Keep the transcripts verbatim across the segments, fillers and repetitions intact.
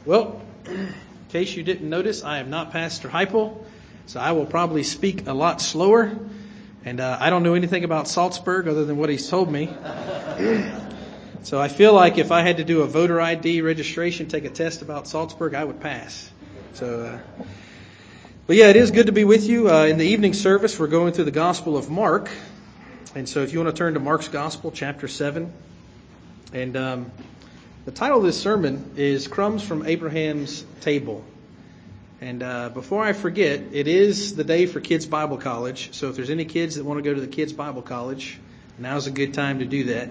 Well, in case you didn't notice, I am not Pastor Heupel, so I will probably speak a lot slower. And uh, I don't know anything about Salzburg other than what he's told me. So I feel like if I had to do a voter I D registration, take a test about Salzburg, I would pass. So, uh, but yeah, it is good to be with you. Uh, in the evening service, we're going through the Gospel of Mark. And so if you want to turn to Mark's Gospel, chapter seven. And um, the title of this sermon is Crumbs from Abraham's Table. And uh, before I forget, it is the day for Kids Bible College. So if there's any kids that want to go to the Kids Bible College, now's a good time to do that.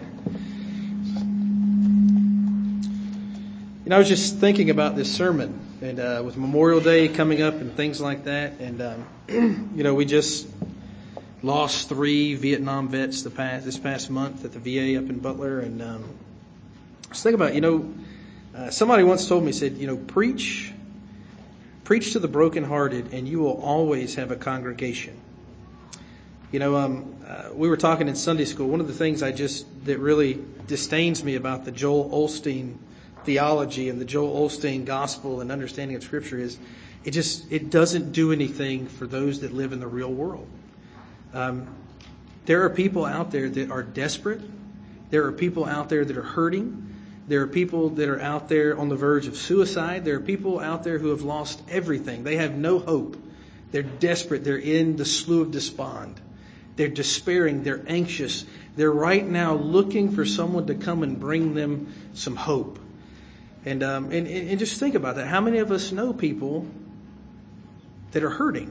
You know, I was just thinking about this sermon, and uh, with Memorial Day coming up and things like that, and um, you know, we just lost three Vietnam vets the past this past month at the V A up in Butler, and um, I was thinking about, you know, uh, somebody once told me, said, you know, preach, preach to the brokenhearted, and you will always have a congregation. You know, um, uh, we were talking in Sunday school. One of the things I just that really disdains me about the Joel Osteen theology and the Joel Osteen gospel and understanding of Scripture is it just it doesn't do anything for those that live in the real world. Um, there are people out there that are desperate. There are people out there that are hurting. There are people that are out there on the verge of suicide. There are people out there who have lost everything. They have no hope. They're desperate. They're in the slough of despond. They're despairing. They're anxious. They're right now looking for someone to come and bring them some hope. And, um, and and just think about that. How many of us know people that are hurting?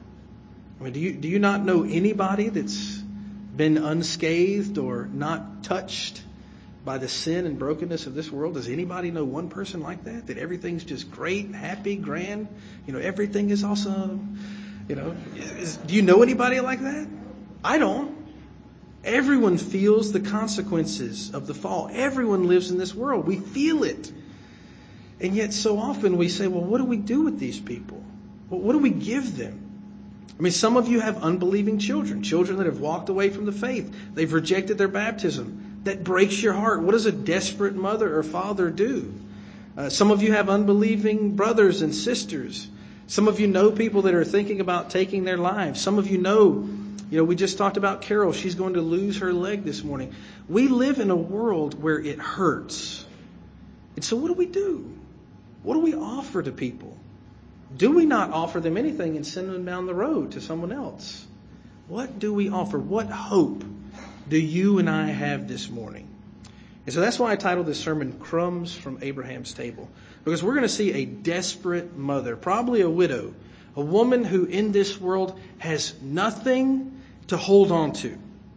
I mean, do you do you not know anybody that's been unscathed or not touched by the sin and brokenness of this world? Does anybody know one person like that? That everything's just great, happy, grand? You know, everything is awesome. You know, is, do you know anybody like that? I don't. Everyone feels the consequences of the fall. Everyone lives in this world. We feel it. And yet so often we say, well, what do we do with these people? Well, what do we give them? I mean, some of you have unbelieving children, children that have walked away from the faith. They've rejected their baptism. That breaks your heart. What does a desperate mother or father do? Uh, some of you have unbelieving brothers and sisters. Some of you know people that are thinking about taking their lives. Some of you know, you know, we just talked about Carol. She's going to lose her leg this morning. We live in a world where it hurts. And so what do we do? What do we offer to people? Do we not offer them anything and send them down the road to someone else? What do we offer? What hope do you and I have this morning? And so that's why I titled this sermon, Crumbs from Abraham's Table. Because we're going to see a desperate mother, probably a widow, a woman who in this world has nothing to hold on to.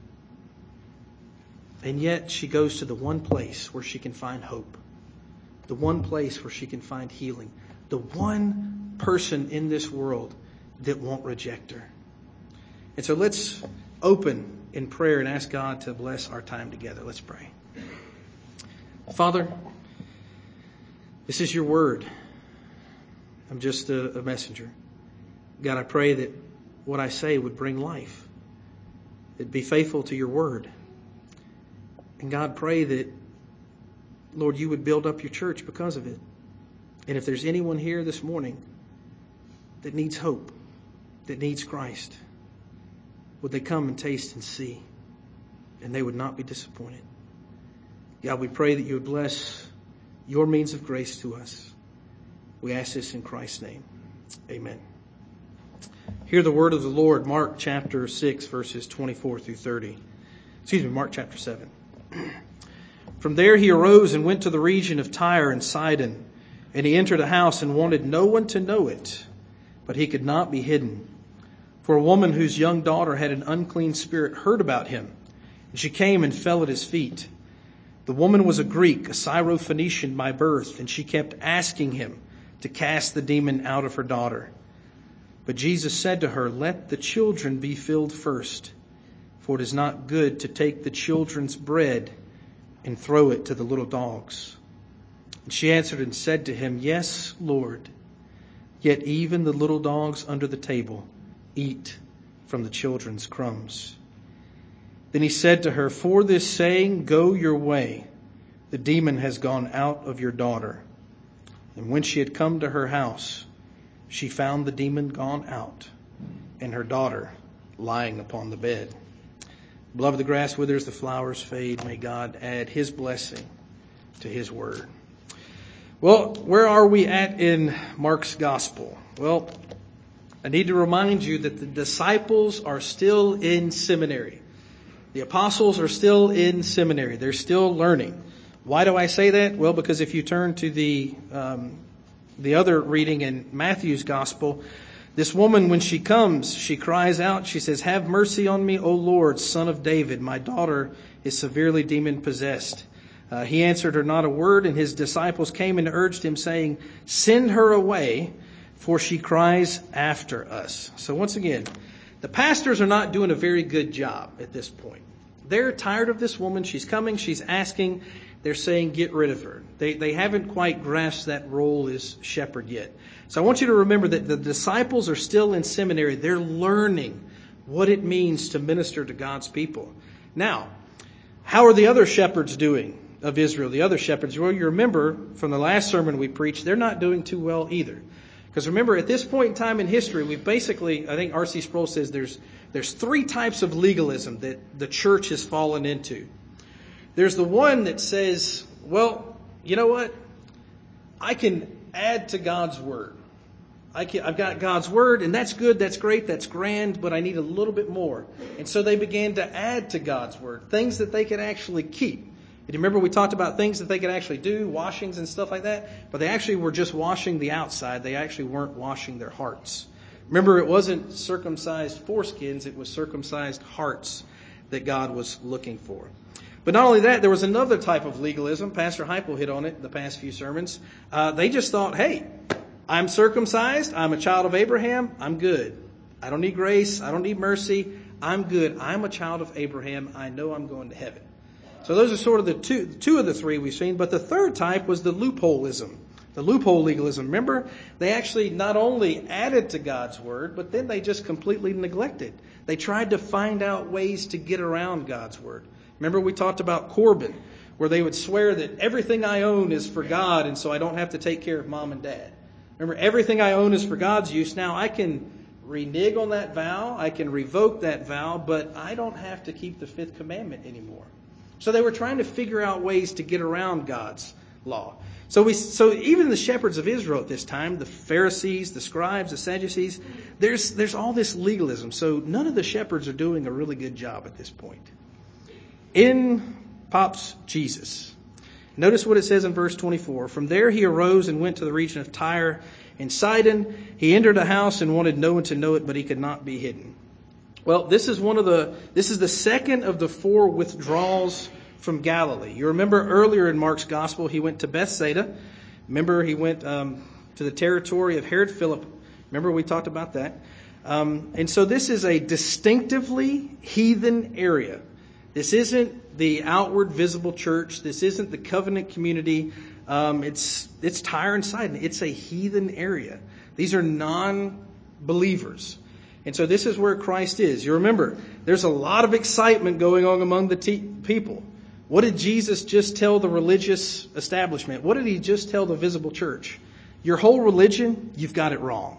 And yet she goes to the one place where she can find hope. The one place where she can find healing. The one person in this world that won't reject her. And so let's open in prayer and ask God to bless our time together. Let's pray. Father, this is your word. I'm just a, a messenger. God, I pray that what I say would bring life. It'd be faithful to your word. And God, pray that, Lord, you would build up your church because of it. And if there's anyone here this morning that needs hope, that needs Christ, would they come and taste and see, and they would not be disappointed. God, we pray that you would bless your means of grace to us. We ask this in Christ's name. Amen. Hear the word of the Lord, Mark chapter six, verses twenty-four through thirty. Excuse me, Mark chapter seven. From there he arose and went to the region of Tyre and Sidon, and he entered a house and wanted no one to know it, but he could not be hidden. For a woman whose young daughter had an unclean spirit heard about him, and she came and fell at his feet. The woman was a Greek, a Syrophoenician by birth, and she kept asking him to cast the demon out of her daughter. But Jesus said to her, "Let the children be filled first, for it is not good to take the children's bread and throw it to the little dogs." And she answered and said to him, "Yes, Lord, yet even the little dogs under the table eat from the children's crumbs." Then he said to her, "For this saying, go your way. The demon has gone out of your daughter." And when she had come to her house, she found the demon gone out, and her daughter lying upon the bed. Beloved, the grass withers, the flowers fade. May God add his blessing to his word. Well, where are we at in Mark's gospel? Well, I need to remind you that the disciples are still in seminary. The apostles are still in seminary. They're still learning. Why do I say that? Well, because if you turn to the um, the other reading in Matthew's gospel, this woman, when she comes, she cries out. She says, "Have mercy on me, O Lord, Son of David. My daughter is severely demon-possessed." Uh, he answered her not a word, and his disciples came and urged him, saying, "Send her away, for she cries after us." So once again, the pastors are not doing a very good job at this point. They're tired of this woman. She's coming. She's asking. They're saying, get rid of her. They, they haven't quite grasped that role as shepherd yet. So I want you to remember that the disciples are still in seminary. They're learning what it means to minister to God's people. Now, how are the other shepherds doing of Israel? The other shepherds, well, you remember from the last sermon we preached, they're not doing too well either. Because remember, at this point in time in history, we've basically, I think R C Sproul says there's there's three types of legalism that the church has fallen into. There's the one that says, well, you know what? I can add to God's word. I can, I've got God's word, and that's good, that's great, that's grand, but I need a little bit more. And so they began to add to God's word, things that they could actually keep. And you remember we talked about things that they could actually do, washings and stuff like that, but they actually were just washing the outside. They actually weren't washing their hearts. Remember, it wasn't circumcised foreskins, it was circumcised hearts that God was looking for. But not only that, there was another type of legalism. Pastor Heupel hit on it in the past few sermons. Uh, they just thought, hey, I'm circumcised. I'm a child of Abraham. I'm good. I don't need grace. I don't need mercy. I'm good. I'm a child of Abraham. I know I'm going to heaven. So those are sort of the two, two of the three we've seen. But the third type was the loopholeism, the loophole legalism. Remember, they actually not only added to God's word, but then they just completely neglected. They tried to find out ways to get around God's word. Remember we talked about Corbin, where they would swear that everything I own is for God, and so I don't have to take care of mom and dad. Remember, everything I own is for God's use. Now I can renege on that vow, I can revoke that vow, but I don't have to keep the fifth commandment anymore. So they were trying to figure out ways to get around God's law. So we, so even the shepherds of Israel at this time, the Pharisees, the scribes, the Sadducees, there's there's all this legalism. So none of the shepherds are doing a really good job at this point. In pops Jesus. Notice what it says in verse twenty-four. From there he arose and went to the region of Tyre and Sidon. He entered a house and wanted no one to know it, but he could not be hidden. Well, this is one of the this is the second of the four withdrawals from Galilee. You remember earlier in Mark's gospel, he went to Bethsaida. Remember, he went um, to the territory of Herod Philip. Remember, we talked about that. Um, and so this is a distinctively heathen area. This isn't the outward visible church. This isn't the covenant community. Um, it's it's Tyre and Sidon. It's a heathen area. These are non-believers. And so this is where Christ is. You remember, there's a lot of excitement going on among the te- people. What did Jesus just tell the religious establishment? What did he just tell the visible church? Your whole religion, you've got it wrong.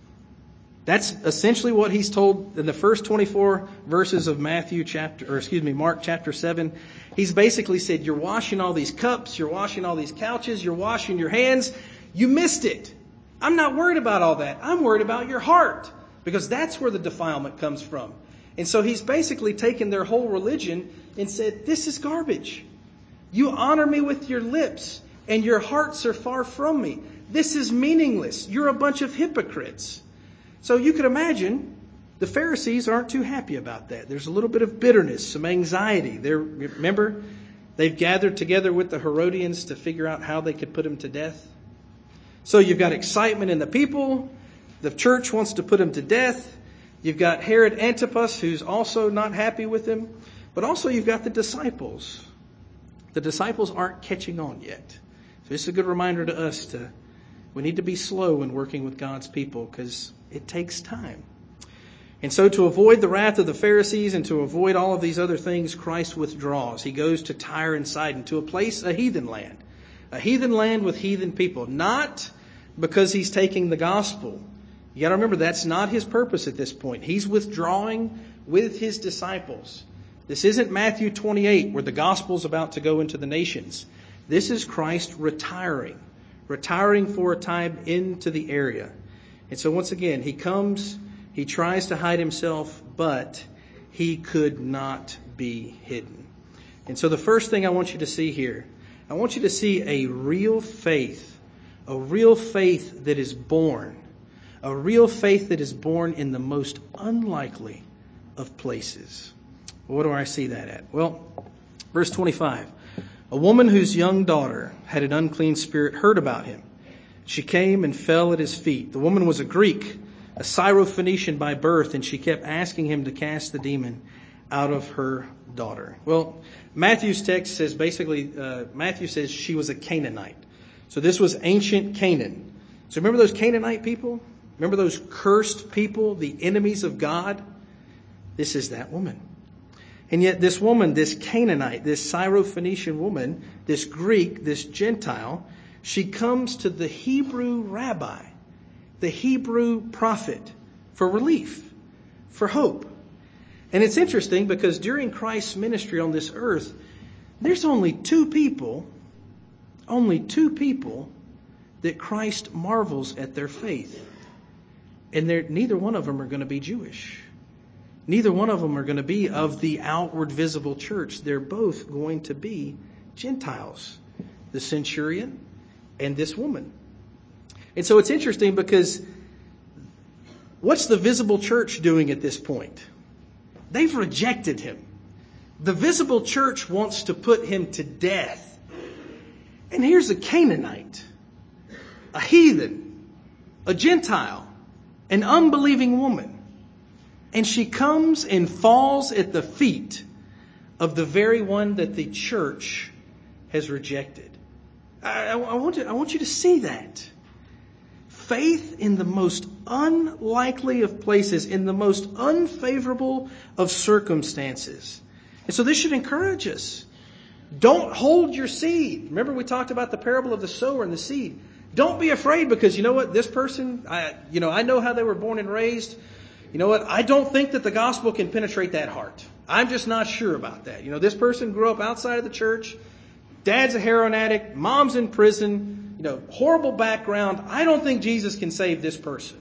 That's essentially what he's told in the first twenty-four verses of Matthew chapter, or excuse me, Mark chapter seven. He's basically said, you're washing all these cups, you're washing all these couches, you're washing your hands. You missed it. I'm not worried about all that. I'm worried about your heart, because that's where the defilement comes from. And so he's basically taken their whole religion and said, this is garbage. You honor me with your lips, and your hearts are far from me. This is meaningless. You're a bunch of hypocrites. So you could imagine the Pharisees aren't too happy about that. There's a little bit of bitterness, some anxiety. They're, remember, they've gathered together with the Herodians to figure out how they could put him to death. So you've got excitement in the people. The church wants to put him to death. You've got Herod Antipas, who's also not happy with him. But also you've got the disciples. The disciples aren't catching on yet. So this is a good reminder to us to we need to be slow in working with God's people, because it takes time. And so to avoid the wrath of the Pharisees and to avoid all of these other things, Christ withdraws. He goes to Tyre and Sidon, to a place, a heathen land. A heathen land with heathen people. Not because he's taking the gospel. You got to remember, that's not his purpose at this point. He's withdrawing with his disciples. This isn't Matthew twenty-eight, where the gospel's about to go into the nations. This is Christ retiring. Retiring for a time into the area. And so once again, he comes, he tries to hide himself, but he could not be hidden. And so the first thing I want you to see here, I want you to see a real faith, a real faith that is born, a real faith that is born in the most unlikely of places. What do I see that at? Well, verse twenty-five. A woman whose young daughter had an unclean spirit heard about him. She came and fell at his feet. The woman was a Greek, a Syrophoenician by birth, and she kept asking him to cast the demon out of her daughter. Well, Matthew's text says basically, uh, Matthew says she was a Canaanite. So this was ancient Canaan. So remember those Canaanite people? Remember those cursed people, the enemies of God? This is that woman. And yet this woman, this Canaanite, this Syrophoenician woman, this Greek, this Gentile, she comes to the Hebrew rabbi, the Hebrew prophet, for relief, for hope. And it's interesting because during Christ's ministry on this earth, there's only two people, only two people that Christ marvels at their faith. And neither one of them are going to be Jewish. Neither one of them are going to be of the outward visible church. They're both going to be Gentiles. The centurion and this woman. And so it's interesting because what's the visible church doing at this point? They've rejected him. The visible church wants to put him to death. And here's a Canaanite, a heathen, a Gentile, an unbelieving woman. And she comes and falls at the feet of the very one that the church has rejected. I, I, I, want you, I want you to see that. Faith in the most unlikely of places, in the most unfavorable of circumstances. And so this should encourage us. Don't hold your seed. Remember we talked about the parable of the sower and the seed. Don't be afraid because you know what? This person, I, you know, I know how they were born and raised. You know what? I don't think that the gospel can penetrate that heart. I'm just not sure about that. You know, this person grew up outside of the church. Dad's a heroin addict. Mom's in prison. You know, horrible background. I don't think Jesus can save this person.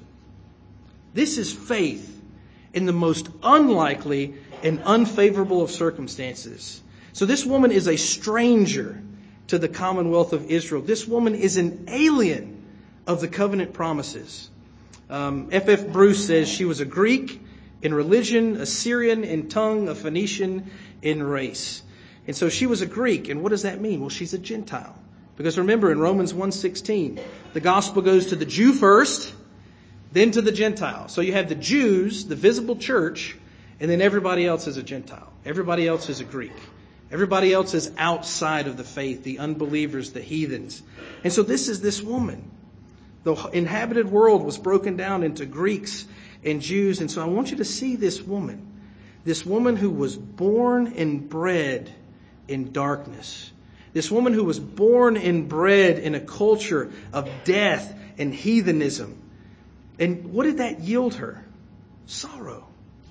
This is faith in the most unlikely and unfavorable of circumstances. So this woman is a stranger to the commonwealth of Israel. This woman is an alien of the covenant promises. Um, F F Bruce says she was a Greek in religion, a Syrian in tongue, a Phoenician in race. And so she was a Greek. And what does that mean? Well, she's a Gentile. Because remember in Romans one sixteen, the gospel goes to the Jew first, then to the Gentile. So you have the Jews, the visible church, and then everybody else is a Gentile. Everybody else is a Greek. Everybody else is outside of the faith, the unbelievers, the heathens. And so this is this woman. The inhabited world was broken down into Greeks and Jews. And so I want you to see this woman. This woman who was born and bred in darkness. This woman who was born and bred in a culture of death and heathenism. And what did that yield her? Sorrow,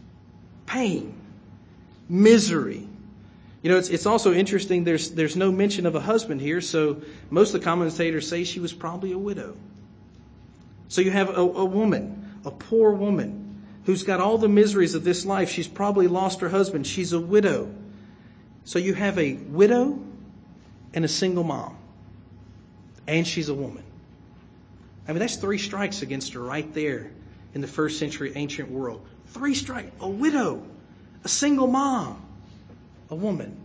pain, misery. You know, it's it's also interesting, there's there's no mention of a husband here, so most of the commentators say she was probably a widow. So you have a, a woman, a poor woman, who's got all the miseries of this life. She's probably lost her husband. She's a widow. So you have a widow and a single mom. And she's a woman. I mean, that's three strikes against her right there in the first century ancient world. Three strikes. A widow, a single mom, a woman.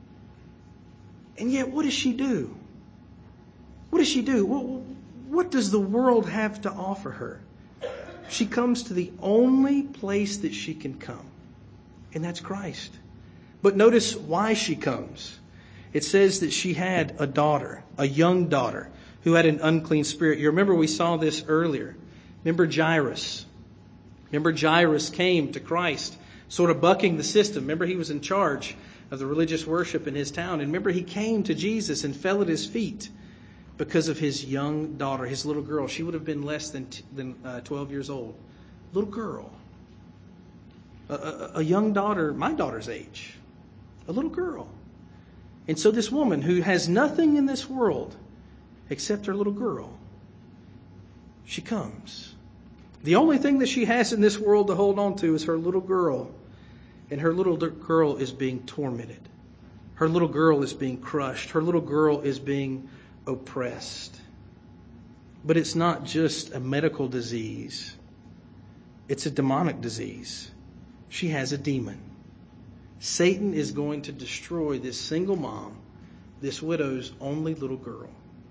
And yet, what does she do? What does she do? What, what does the world have to offer her? She comes to the only place that she can come, and that's Christ. But notice why she comes. It says that she had a daughter, a young daughter, who had an unclean spirit. You remember we saw this earlier. Remember Jairus. Remember Jairus came to Christ, sort of bucking the system. Remember he was in charge of the religious worship in his town. And remember he came to Jesus and fell at his feet. because of his young daughter, his little girl. She would have been less than than uh, twelve years old. Little girl. A, a, a young daughter, my daughter's age. A little girl. And so this woman who has nothing in this world except her little girl, she comes. The only thing that she has in this world to hold on to is her little girl. And her little girl is being tormented. Her little girl is being crushed. Her little girl is being oppressed. But it's not just a medical disease. It's a demonic disease. She has a demon. Satan is going to destroy this single mom, this widow's only little girl.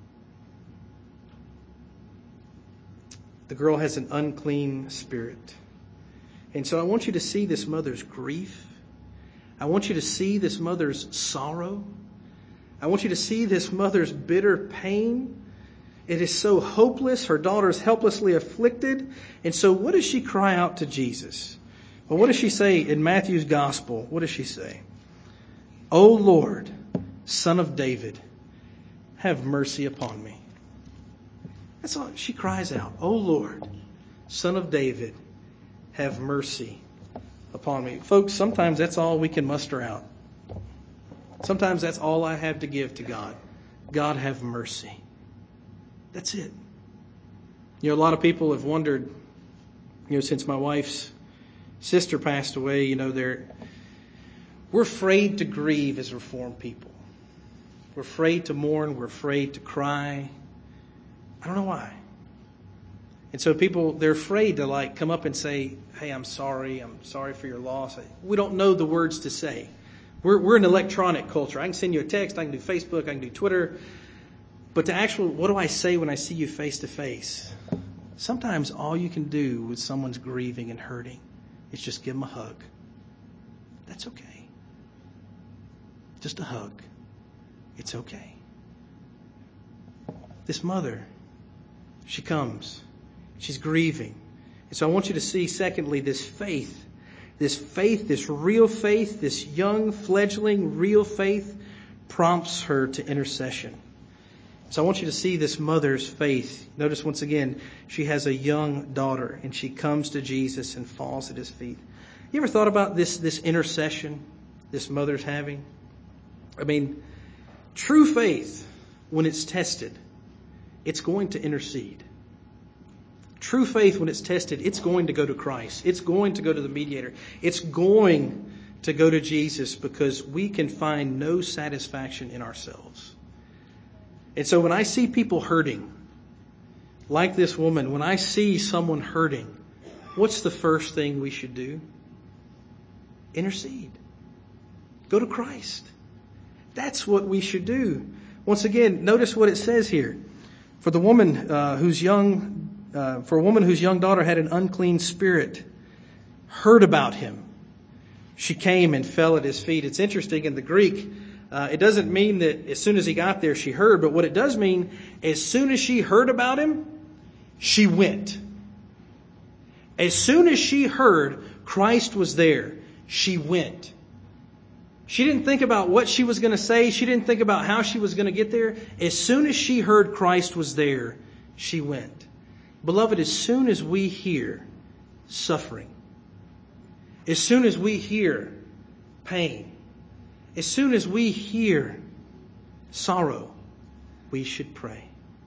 The girl has an unclean spirit. And so I want you to see this mother's grief. I want you to see this mother's sorrow. I want you to see this mother's bitter pain. It is so hopeless. Her daughter's helplessly afflicted. And so what does she cry out to Jesus? Well, what does she say in Matthew's gospel? What does she say? O Lord, Son of David, have mercy upon me. That's all she cries out. O Lord, Son of David, have mercy upon me. Folks, sometimes that's all we can muster out. Sometimes that's all I have to give to God. God, have mercy. That's it. You know, a lot of people have wondered, you know, since my wife's sister passed away, you know, they're, we're afraid to grieve as Reformed people. We're afraid to mourn. We're afraid to cry. I don't know why. And so people, they're afraid to like come up and say, hey, I'm sorry. I'm sorry for your loss. We don't know the words to say. We're, we're an electronic culture. I can send you a text. I can do Facebook. I can do Twitter. But to actually, what do I say when I see you face to face? Sometimes all you can do with someone's grieving and hurting is just give them a hug. That's okay. Just a hug. It's okay. This mother, she comes. She's grieving. And so I want you to see, secondly, this faith. This faith, this real faith, this young, fledgling, real faith prompts her to intercession. So I want you to see this mother's faith. Notice once again, she has a young daughter and she comes to Jesus and falls at his feet. You ever thought about this, this intercession this mother's having? I mean, true faith, when it's tested, it's going to intercede. True faith, when it's tested, it's going to go to Christ. It's going to go to the mediator. It's going to go to Jesus because we can find no satisfaction in ourselves. And so when I see people hurting, like this woman, when I see someone hurting, what's the first thing we should do? Intercede. Go to Christ. That's what we should do. Once again, notice what it says here. For the woman uh, whose young, uh, for a woman whose young daughter had an unclean spirit, heard about him. She came and fell at his feet. It's interesting in the Greek. Uh, it doesn't mean that as soon as he got there, she heard. But what it does mean, as soon as she heard about him, she went. As soon as she heard Christ was there, she went. She didn't think about what she was going to say. She didn't think about how she was going to get there. As soon as she heard Christ was there, she went. Beloved, as soon as we hear suffering, as soon as we hear pain, as soon as we hear sorrow, we should pray.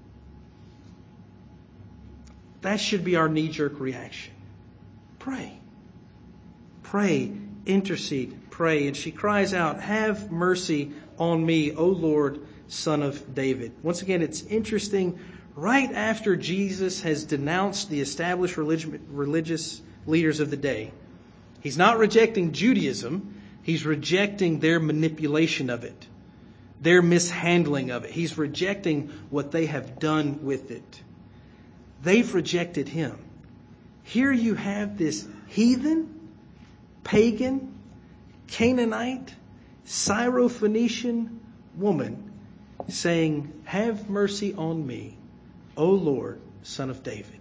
That should be our knee-jerk reaction. Pray. Pray. Intercede. Pray. And she cries out, have mercy on me, O Lord, Son of David. Once again, it's interesting. Right after Jesus has denounced the established religion, religious leaders of the day, he's not rejecting Judaism. He's rejecting their manipulation of it, their mishandling of it. He's rejecting what they have done with it. They've rejected him. Here you have this heathen, pagan, Canaanite, Syrophoenician woman saying, have mercy on me, O Lord, Son of David.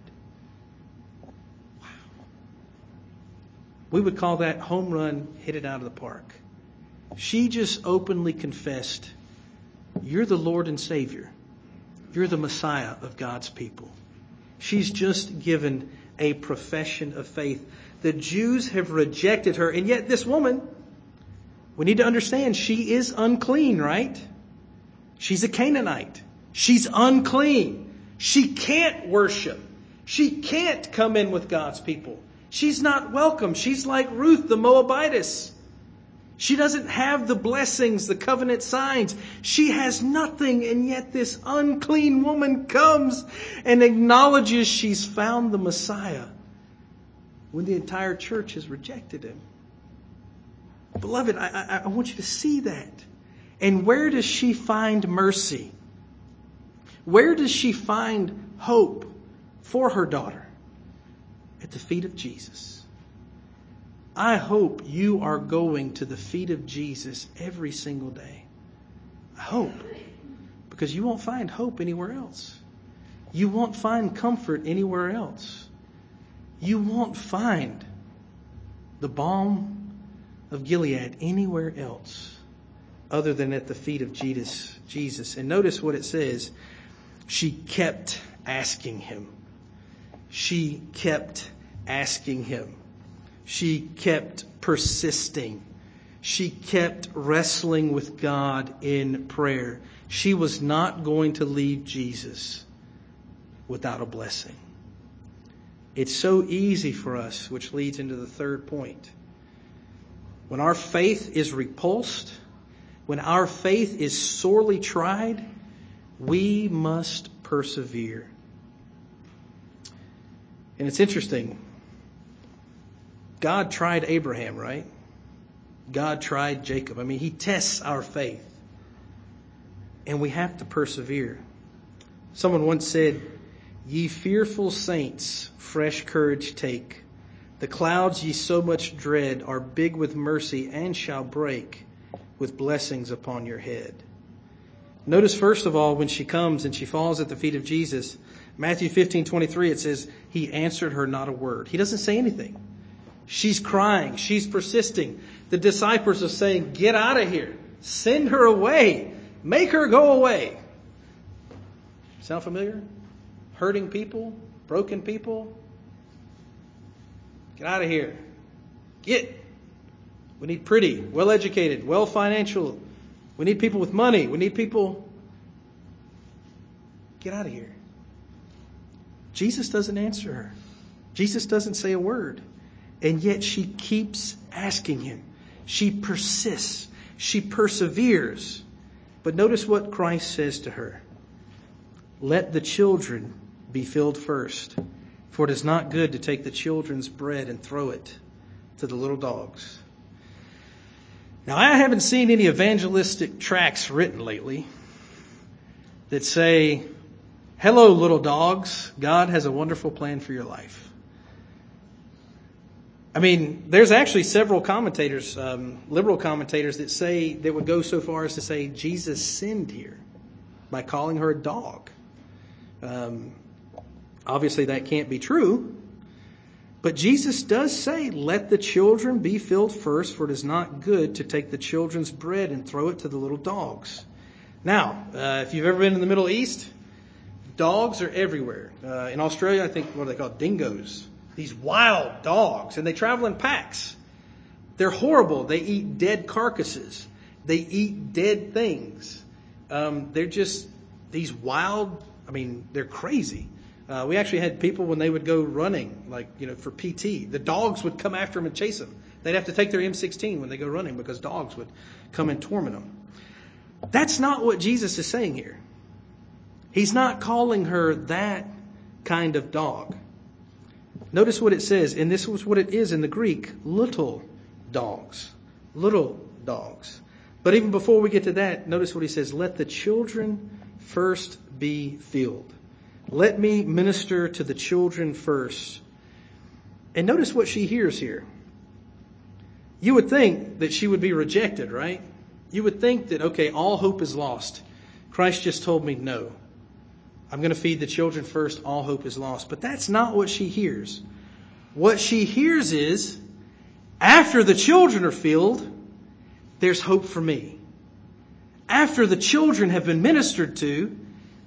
We would call that home run, hit it out of the park. She just openly confessed, you're the Lord and Savior. You're the Messiah of God's people. She's just given a profession of faith. The Jews have rejected her, and yet this woman, we need to understand, she is unclean, right? She's a Canaanite. She's unclean. She can't worship. She can't come in with God's people. She's not welcome. She's like Ruth the Moabitess. She doesn't have the blessings, the covenant signs. She has nothing, and yet this unclean woman comes and acknowledges she's found the Messiah when the entire church has rejected him. Beloved, I, I, I want you to see that. And where does she find mercy? Where does she find hope for her daughter? At the feet of Jesus. I hope you are going to the feet of Jesus every single day. I hope. Because you won't find hope anywhere else. You won't find comfort anywhere else. You won't find the balm of Gilead anywhere else other than at the feet of Jesus. Jesus. And notice what it says. She kept asking him. She kept asking him. She kept persisting. She kept wrestling with God in prayer. She was not going to leave Jesus without a blessing. It's so easy for us, which leads into the third point. When our faith is repulsed, when our faith is sorely tried, we must persevere. And it's interesting. God tried Abraham, right? God tried Jacob. I mean, he tests our faith. And we have to persevere. Someone once said, "Ye fearful saints, fresh courage take. The clouds ye so much dread are big with mercy and shall break with blessings upon your head." Notice first of all, when she comes and she falls at the feet of Jesus, Matthew fifteen twenty-three, it says, he answered her not a word. He doesn't say anything. She's crying. She's persisting. The disciples are saying, get out of here. Send her away. Make her go away. Sound familiar? Hurting people, broken people. Get out of here. Get. We need pretty, well-educated, well-financial. We need people with money. We need people. Get out of here. Jesus doesn't answer her. Jesus doesn't say a word. And yet she keeps asking him. She persists. She perseveres. But notice what Christ says to her. Let the children be filled first. For it is not good to take the children's bread and throw it to the little dogs. Now, I haven't seen any evangelistic tracts written lately that say, hello, little dogs. God has a wonderful plan for your life. I mean, there's actually several commentators, um, liberal commentators, that say, that would go so far as to say Jesus sinned here by calling her a dog. Um, obviously, that can't be true. But Jesus does say, let the children be filled first, for it is not good to take the children's bread and throw it to the little dogs. Now, uh, if you've ever been in the Middle East, dogs are everywhere. Uh, in Australia, I think, what are they called? Dingoes. These wild dogs, and they travel in packs. They're horrible. They eat dead carcasses. They eat dead things. Um, they're just these wild, I mean, they're crazy. Uh, we actually had people when they would go running, like, you know, for P T, the dogs would come after them and chase them. They'd have to take their M sixteen when they go running because dogs would come and torment them. That's not what Jesus is saying here. He's not calling her that kind of dog. Notice what it says, and this was what it is in the Greek, little dogs. Little dogs. But even before we get to that, notice what he says, let the children first be filled. Let me minister to the children first. And notice what she hears here. You would think that she would be rejected, right? You would think that, okay, all hope is lost. Christ just told me no. I'm going to feed the children first. All hope is lost. But that's not what she hears. What she hears is, after the children are filled, there's hope for me. After the children have been ministered to,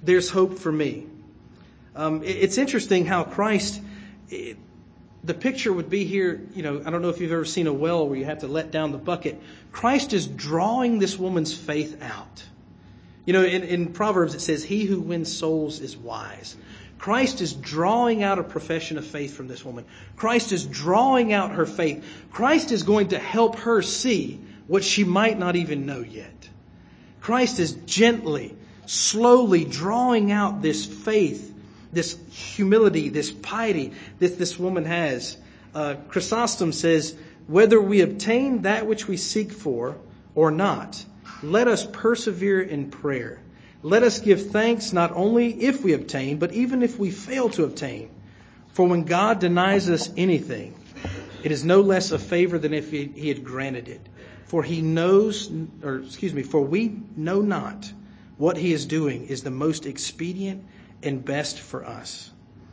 there's hope for me. Um, it, it's interesting how Christ, it, the picture would be here, you know, I don't know if you've ever seen a well where you have to let down the bucket. Christ is drawing this woman's faith out. You know, in, in Proverbs it says, he who wins souls is wise. Christ is drawing out a profession of faith from this woman. Christ is drawing out her faith. Christ is going to help her see what she might not even know yet. Christ is gently, slowly drawing out this faith, this humility, this piety that this woman has. Uh, Chrysostom says, whether we obtain that which we seek for or not, let us persevere in prayer. Let us give thanks not only if we obtain, but even if we fail to obtain. For when God denies us anything, it is no less a favor than if he, he had granted it. For he knows, or excuse me, for we know not what he is doing is the most expedient and best for us.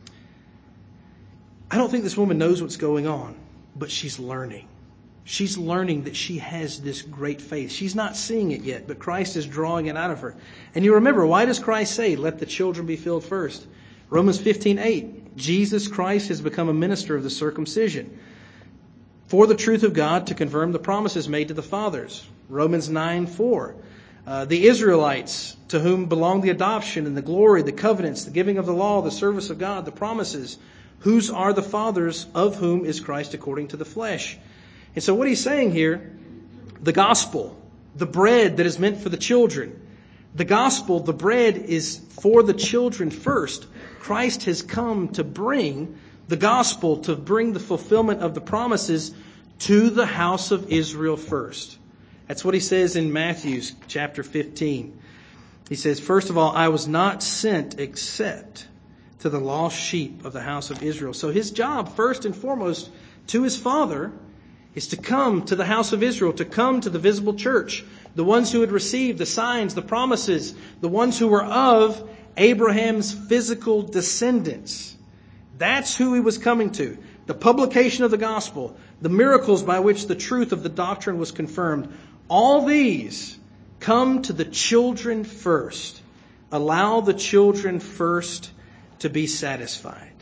I don't think this woman knows what's going on, but she's learning. She's learning that she has this great faith. She's not seeing it yet, but Christ is drawing it out of her. And you remember, why does Christ say, let the children be filled first? Romans fifteen eight, Jesus Christ has become a minister of the circumcision for the truth of God to confirm the promises made to the fathers. Romans nine four, uh, the Israelites to whom belong the adoption and the glory, the covenants, the giving of the law, the service of God, the promises, whose are the fathers, of whom is Christ according to the flesh. And so what he's saying here, the gospel, the bread that is meant for the children, the gospel, the bread is for the children first. Christ has come to bring the gospel, to bring the fulfillment of the promises to the house of Israel first. That's what he says in Matthew chapter fifteen. He says, first of all, I was not sent except to the lost sheep of the house of Israel. So his job, first and foremost, to his Father, is to come to the house of Israel, to come to the visible church, the ones who had received the signs, the promises, the ones who were of Abraham's physical descendants. That's who he was coming to. The publication of the gospel, the miracles by which the truth of the doctrine was confirmed, all these come to the children first. Allow the children first to be satisfied.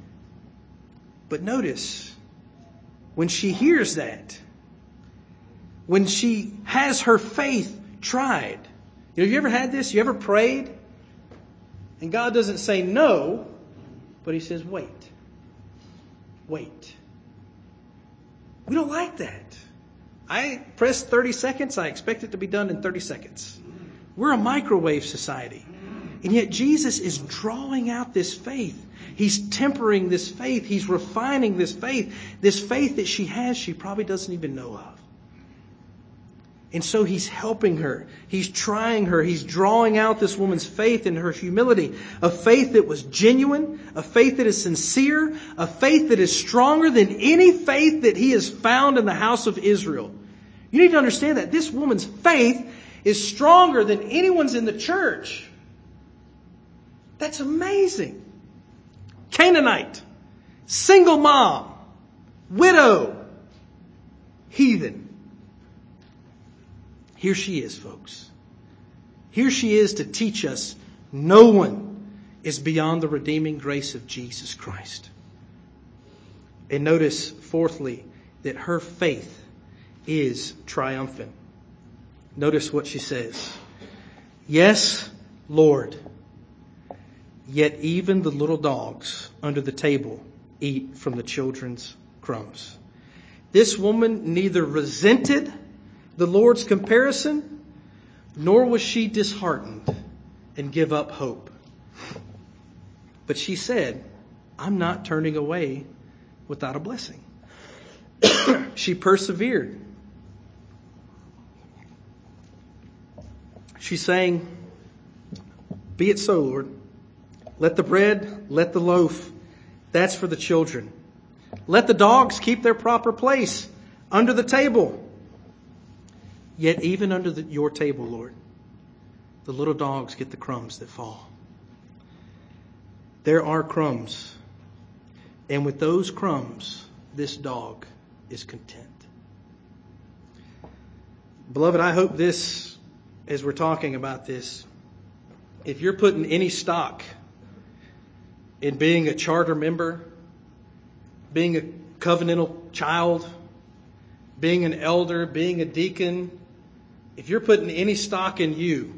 But notice, when she hears that, when she has her faith tried, you know, have you ever had this? You ever prayed? And God doesn't say no, but he says, wait. Wait. We don't like that. I press thirty seconds. I expect it to be done in thirty seconds. We're a microwave society. And yet Jesus is drawing out this faith. He's tempering this faith. He's refining this faith. This faith that she has, she probably doesn't even know of. And so he's helping her. He's trying her. He's drawing out this woman's faith and her humility. A faith that was genuine. A faith that is sincere. A faith that is stronger than any faith that he has found in the house of Israel. You need to understand that this woman's faith is stronger than anyone's in the church. That's amazing. Canaanite, single mom, widow, heathen. Here she is, folks. Here she is to teach us no one is beyond the redeeming grace of Jesus Christ. And notice, fourthly, that her faith is triumphant. Notice what she says. Yes, Lord. Yet even the little dogs under the table eat from the children's crumbs. This woman neither resented the Lord's comparison, nor was she disheartened and give up hope. But she said, I'm not turning away without a blessing. She persevered. She's saying, be it so, Lord. Let the bread, let the loaf. That's for the children. Let the dogs keep their proper place under the table. Yet even under the, your table, Lord, the little dogs get the crumbs that fall. There are crumbs. And with those crumbs, this dog is content. Beloved, I hope this, as we're talking about this, if you're putting any stock in being a charter member, being a covenantal child, being an elder, being a deacon, if you're putting any stock in you,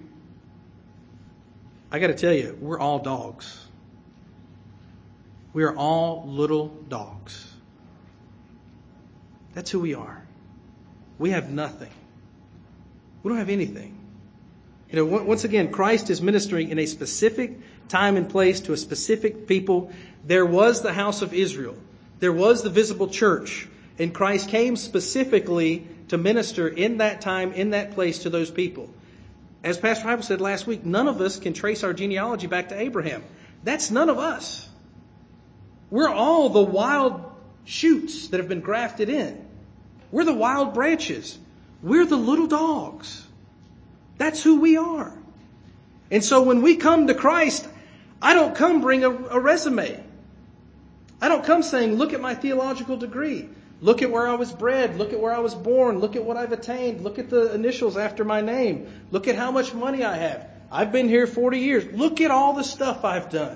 I got to tell you, we're all dogs. We are all little dogs. That's who we are. We have nothing. We don't have anything. You know, once again, Christ is ministering in a specific time and place to a specific people. There was the house of Israel. There was the visible church. And Christ came specifically to minister in that time, in that place to those people. As Pastor Heibel said last week, none of us can trace our genealogy back to Abraham. That's none of us. We're all the wild shoots that have been grafted in. We're the wild branches. We're the little dogs. That's who we are. And so when we come to Christ, I don't come bring a, a resume. I don't come saying, look at my theological degree. Look at where I was bred. Look at where I was born. Look at what I've attained. Look at the initials after my name. Look at how much money I have. I've been here forty years. Look at all the stuff I've done.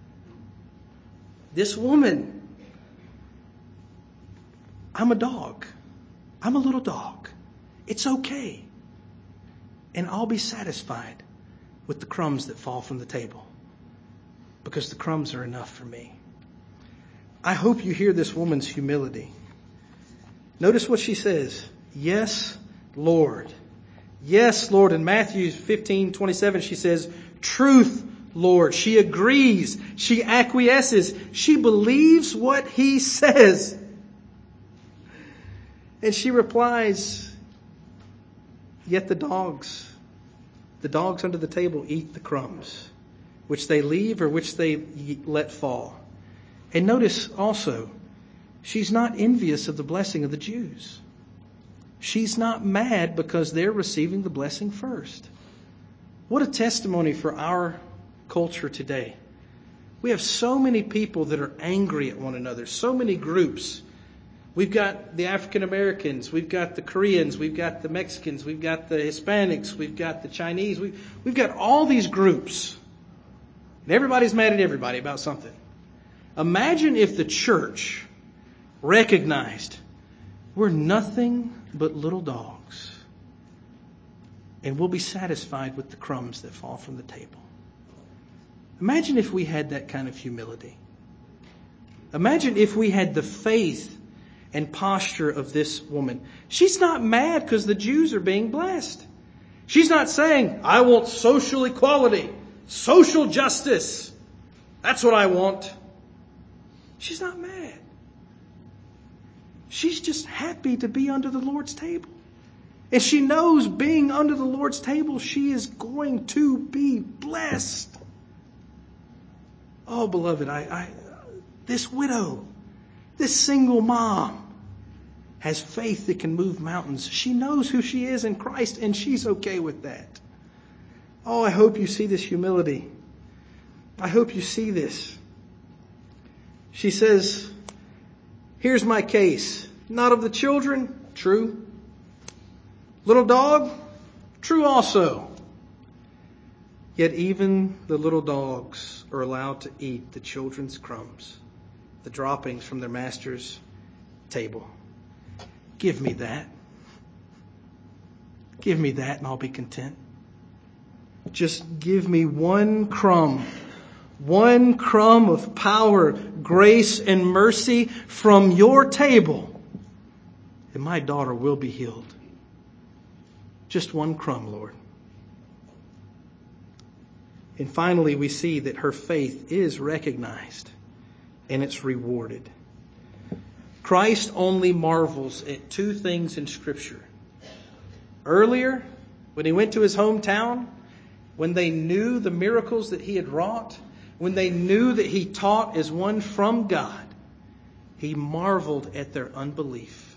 This woman, I'm a dog. I'm a little dog. It's okay. And I'll be satisfied with the crumbs that fall from the table, because the crumbs are enough for me. I hope you hear this woman's humility. Notice what she says. Yes, Lord. Yes, Lord. In Matthew fifteen twenty-seven, she says, truth, Lord. She agrees. She acquiesces. She believes what he says. And she replies, yet the dogs, the dogs under the table eat the crumbs, which they leave or which they let fall. And notice also, she's not envious of the blessing of the Jews. She's not mad because they're receiving the blessing first. What a testimony for our culture today. We have so many people that are angry at one another, so many groups. We've got the African Americans, we've got the Koreans, we've got the Mexicans, we've got the Hispanics, we've got the Chinese. We've, we've got all these groups. And everybody's mad at everybody about something. Imagine if the church recognized we're nothing but little dogs, and we'll be satisfied with the crumbs that fall from the table. Imagine if we had that kind of humility. Imagine if we had the faith and posture of this woman. She's not mad because the Jews are being blessed. She's not saying, I want social equality, social justice. That's what I want. She's not mad. She's just happy to be under the Lord's table. And she knows being under the Lord's table, she is going to be blessed. Oh, beloved, I, I this widow, this single mom, has faith that can move mountains. She knows who she is in Christ, and she's okay with that. Oh, I hope you see this humility. I hope you see this. She says, here's my case. Not of the children, true. Little dog, true also. Yet even the little dogs are allowed to eat the children's crumbs, the droppings from their master's table. Give me that. Give me that and I'll be content. Just give me one crumb, one crumb of power, grace, and mercy from your table, and my daughter will be healed. Just one crumb, Lord. And finally, we see that her faith is recognized and it's rewarded. Christ only marvels at two things in Scripture. Earlier, when he went to his hometown, when they knew the miracles that he had wrought, when they knew that he taught as one from God, he marveled at their unbelief.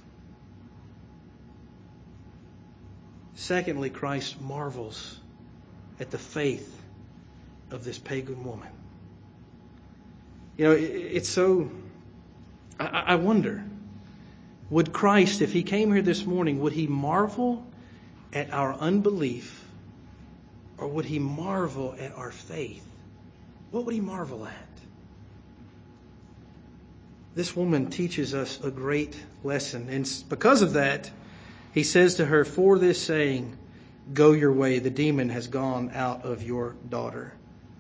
Secondly, Christ marvels at the faith of this pagan woman. You know, it's so... I wonder, would Christ, if he came here this morning, would he marvel at our unbelief Or would he marvel at our faith? What would he marvel at? This woman teaches us a great lesson. And because of that, he says to her, for this saying, go your way, the demon has gone out of your daughter.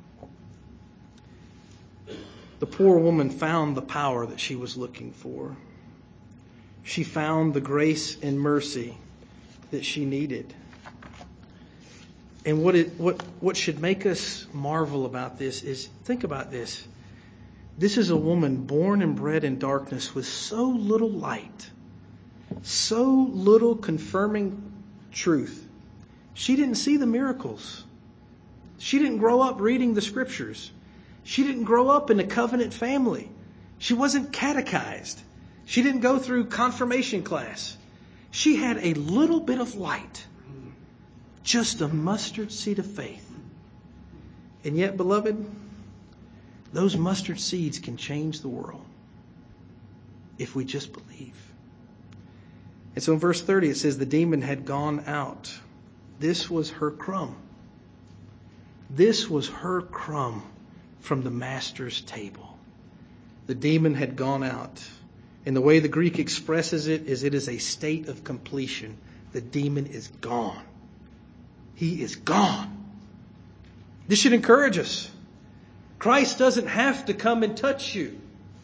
The poor woman found the power that she was looking for. She found the grace and mercy that she needed. And what it, what what should make us marvel about this is, think about this. This is a woman born and bred in darkness with so little light, so little confirming truth. She didn't see the miracles. She didn't grow up reading the scriptures. She didn't grow up in a covenant family. She wasn't catechized. She didn't go through confirmation class. She had a little bit of light, just a mustard seed of faith. And yet, beloved, those mustard seeds can change the world if we just believe. And so in verse thirty, it says the demon had gone out. This was her crumb. This was her crumb from the master's table. The demon had gone out. And the way the Greek expresses it is it is a state of completion. The demon is gone. He is gone. This should encourage us. Christ doesn't have to come and touch you.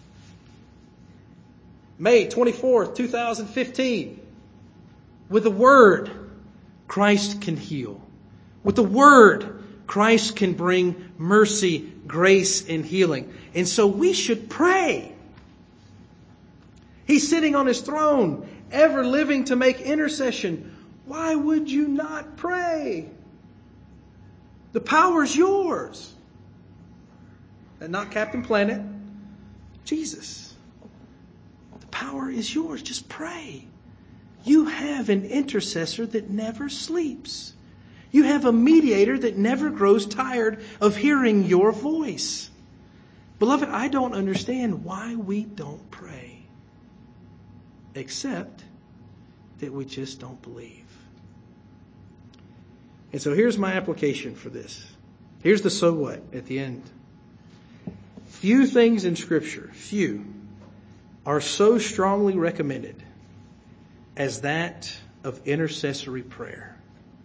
May twenty-fourth, twenty fifteen. With the word, Christ can heal. With the word, Christ can bring mercy, grace, and healing. And so we should pray. He's sitting on his throne, ever living to make intercession. Why would you not pray? The power's yours. And not Captain Planet, Jesus. The power is yours. Just pray. You have an intercessor that never sleeps. You have a mediator that never grows tired of hearing your voice. Beloved, I don't understand why we don't pray. Except that we just don't believe. And so here's my application for this. Here's the so what at the end. Few things in Scripture, few, are so strongly recommended as that of intercessory prayer.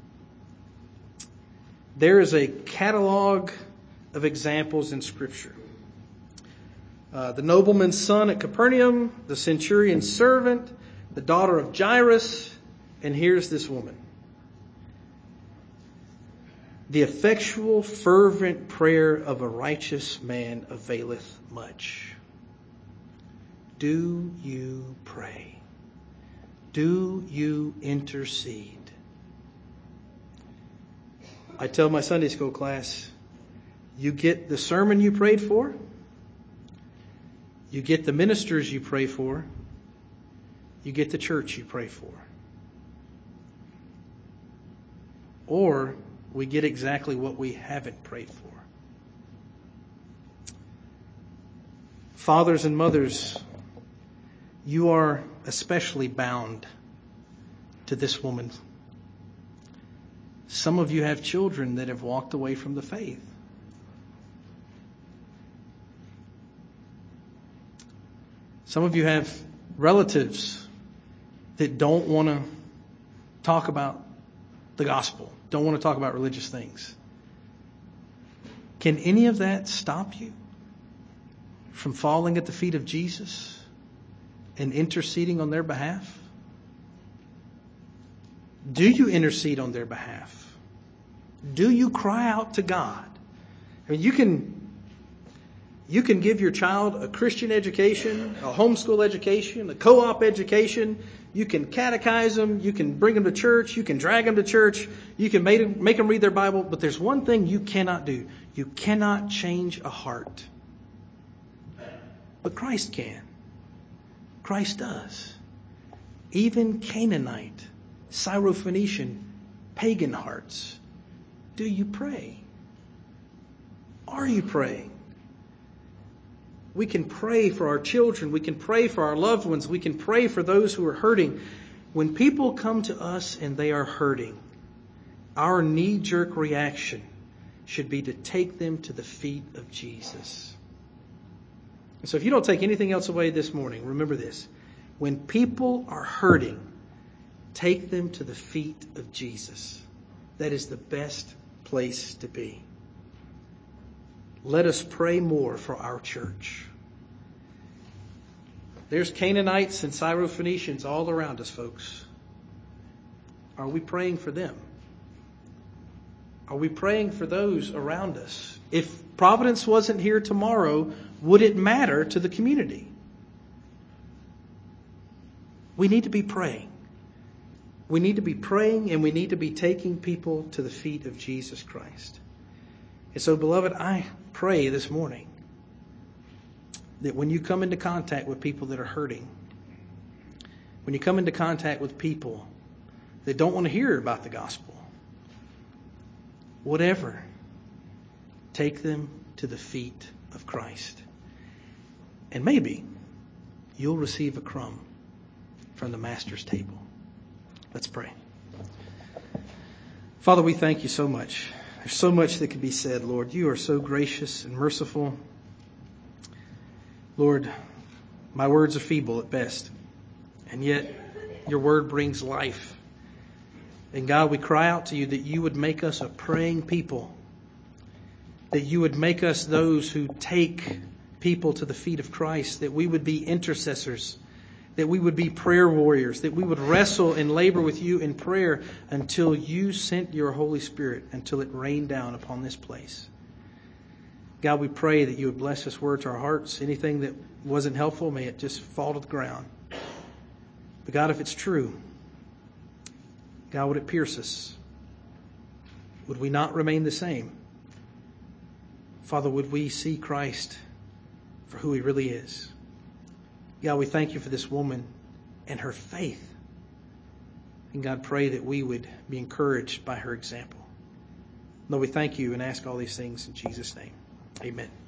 There is a catalog of examples in Scripture. Uh, the nobleman's son at Capernaum, the centurion's servant, the daughter of Jairus, and here's this woman. The effectual, fervent prayer of a righteous man availeth much. Do you pray? Do you intercede? I tell my Sunday school class, you get the sermon you prayed for, you get the ministers you pray for, you get the church you pray for. Or we get exactly what we haven't prayed for. Fathers and mothers, you are especially bound to this woman. Some of you have children that have walked away from the faith. Some of you have relatives that don't want to talk about the gospel, don't want to talk about religious things. Can any of that stop you from falling at the feet of Jesus and interceding on their behalf? Do you intercede on their behalf? Do you cry out to God? I mean, you can You can give your child a Christian education, a homeschool education, a co-op education. You can catechize them. You can bring them to church. You can drag them to church. You can make them, make them read their Bible. But there's one thing you cannot do. You cannot change a heart. But Christ can. Christ does. Even Canaanite, Syrophoenician, pagan hearts. Do you pray? Are you praying? We can pray for our children. We can pray for our loved ones. We can pray for those who are hurting. When people come to us and they are hurting, our knee-jerk reaction should be to take them to the feet of Jesus. So if you don't take anything else away this morning, remember this. When people are hurting, take them to the feet of Jesus. That is the best place to be. Let us pray more for our church. There's Canaanites and Syrophoenicians all around us, folks. Are we praying for them? Are we praying for those around us? If Providence wasn't here tomorrow, would it matter to the community? We need to be praying. We need to be praying, and we need to be taking people to the feet of Jesus Christ. And so, beloved, I pray this morning that when you come into contact with people that are hurting, when you come into contact with people that don't want to hear about the gospel, whatever, take them to the feet of Christ. And maybe you'll receive a crumb from the Master's table. Let's pray. Father, we thank you so much. There's so much that can be said, Lord. You are so gracious and merciful. Lord, my words are feeble at best, and yet your word brings life. And God, we cry out to you that you would make us a praying people, that you would make us those who take people to the feet of Christ, that we would be intercessors, that we would be prayer warriors, that we would wrestle and labor with you in prayer until you sent your Holy Spirit, until it rained down upon this place. God, we pray that you would bless this word to our hearts. Anything that wasn't helpful, may it just fall to the ground. But God, if it's true, God, would it pierce us? Would we not remain the same? Father, would we see Christ for who he really is? God, we thank you for this woman and her faith. And God, pray that we would be encouraged by her example. Lord, we thank you and ask all these things in Jesus' name. Amen.